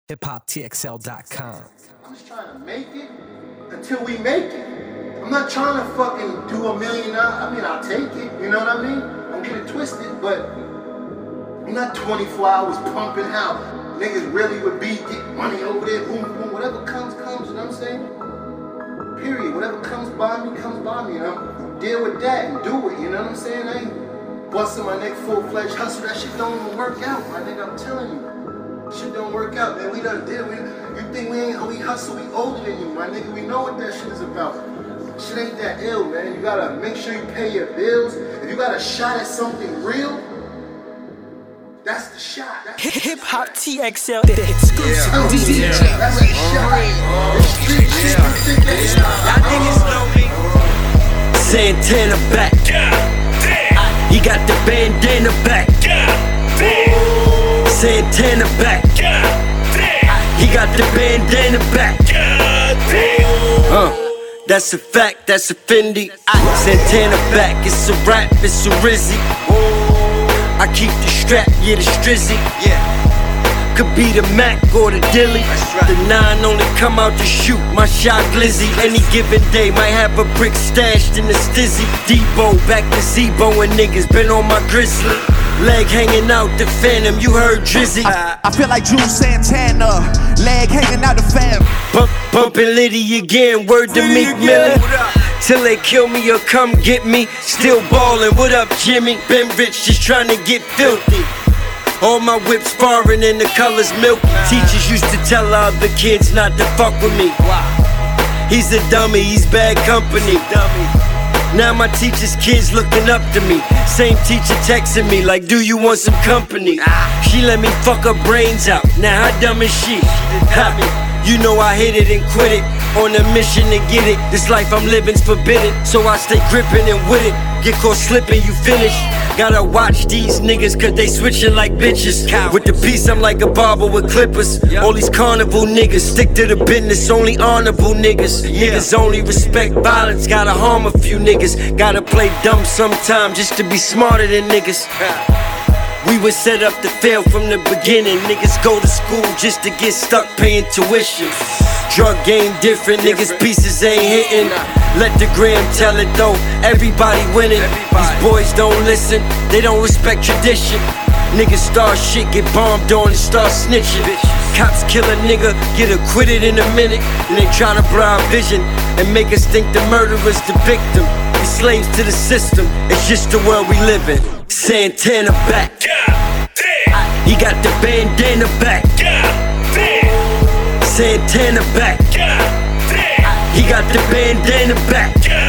HipHopTXL.com. I'm just trying to make it until we make it. I'm not trying to fucking do $1 million. I mean, I'll take it, you know what I mean? Don't get it twisted, but I'm not 24 hours pumping out. Niggas really would be get money over there, boom, boom, whatever comes, you know what I'm saying? Period. Whatever comes by me, and I'm deal with that and do it, you know what I'm saying? I ain't busting my neck full-fledged hustle. That shit don't even work out, my nigga, I'm telling you. Shit don't work out, man. We done did. You think we hustle, we older than you, my nigga. We know what that shit is about. Shit ain't that ill, man. You gotta make sure you pay your bills. If you got a shot at something real, that's the shot. HipHopTXL, the exclusive DJ. That's the shot. The street shit, you think that's Y'all niggas know me. Santana back. He got the bandana back. Santana back. He got the bandana back. That's a fact, that's a Fendi. Santana back, it's a rap, it's a Rizzy. I keep the strap, yeah, the Strizzy. Could be the Mac or the Dilly. The 9 only come out to shoot my shot glizzy. Any given day might have a brick stashed in the stizzy. Debo back to Zebo and niggas been on my grizzly. Leg hanging out the Phantom, you heard Drizzy. I feel like Drew Santana, leg hanging out the fam. Bumpin' Liddy again, word to Meek Millie. Till they kill me or come get me. Still ballin', what up Jimmy? Been rich, just tryna get filthy. All my whips foreign and the colors milk. Teachers used to tell other kids not to fuck with me. He's a dummy, he's bad company. Now my teacher's kids looking up to me. Same teacher texting me like, do you want some company? She let me fuck her brains out, now how dumb is she? You know I hit it and quit it, on a mission to get it. This life I'm living's forbidden, so I stay gripping and with it. Get caught slipping, you finish. Gotta watch these niggas cause they switching like bitches. With the piece I'm like a barber with clippers. All these carnival niggas stick to the business, only honorable niggas. Niggas only respect violence, gotta harm a few niggas. Gotta play dumb sometime just to be smarter than niggas. We were set up to fail from the beginning. Niggas go to school just to get stuck paying tuition. Drug game different, niggas pieces ain't hitting. Let the gram tell it though, everybody winning. These boys don't listen, they don't respect tradition. Niggas start shit, get bombed on and start snitching. Cops kill a nigga, get acquitted in a minute. And they tryna blind vision and make us think the murderer's the victim. We slaves to the system, it's just the world we live in. Santana back. He got the bandana back. Santana back. He got the bandana back.